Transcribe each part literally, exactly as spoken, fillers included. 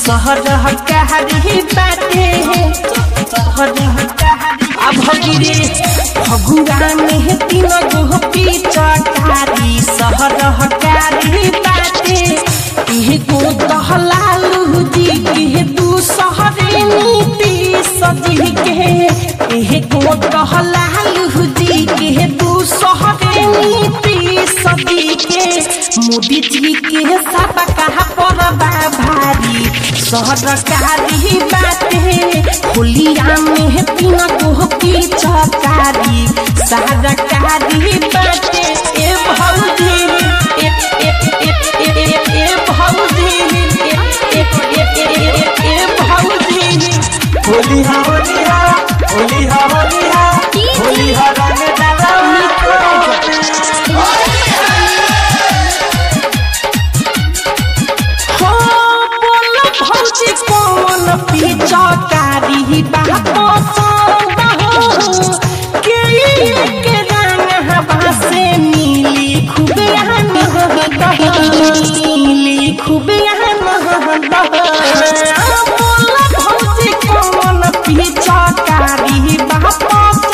सरकारी बाटे अब गिरे फगुआ में तीन गो पिचकारी सरकारी बाटे एगो दहलालू जी के दू शहरे नीति सजी के एगो दहलालू जी के दू शहरे नीति सजी के मोदी जी के सब कहा परबा भारी सरकारी बाटे होलिया में तीन गो पिचकारी सरकारी बाटे ए भौजी ए ए ए ए ए भौजी ए ए ए भौजी होलिया होलिया होलिया होलिया होलिया रंग डाला कौन पिचकारी बात के के रंग हवा से मिली खूब मिली खूब कौन पिचकारी बात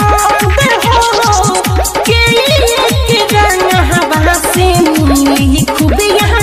के के रंग हवा से मिली खूब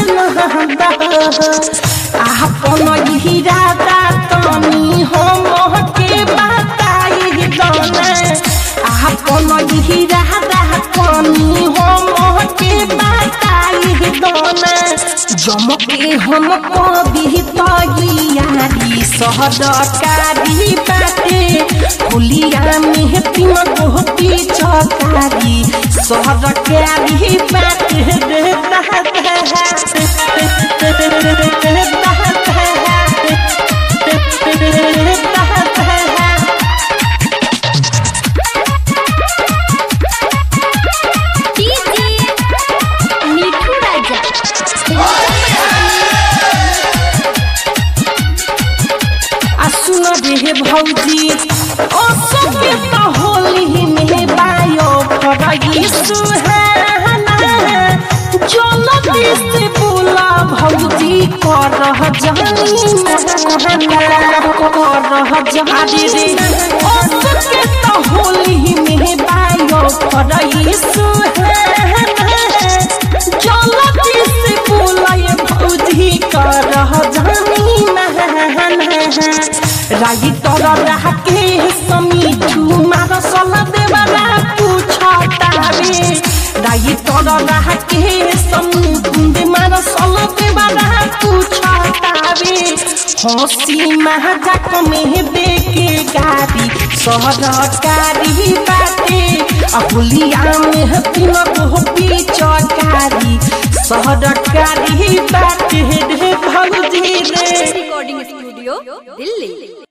अपन हीरा तनी हम के बताई दना अपन हीरा तनी हम के बताई दना जमके हम कभी तैयारी सरकारी बाटे होलिया में तीन गो पिचकारी सरकारी बाटे भौजी ओ सबके तो होली में बायो फरगी सुहाना जल्दी से बोला भौजी कर जानी कर जानी रे ओ सबके तो होली में बायो फरगी सुहाना जल्दी से बोला ये भौजी कर जानी रागी तोरा रह के समीठू मार सल देवरा पूछतावे रागी तोरा रह के समीठू मार सल देवरा पूछतावे हंसी महाजक में देके गाड़ी सरकारी बाटे अहुलिया में तीन गो पिचकारी सरकारी बाटे रे भौजी रे रिकॉर्डिंग स्टूडियो दिल्ली।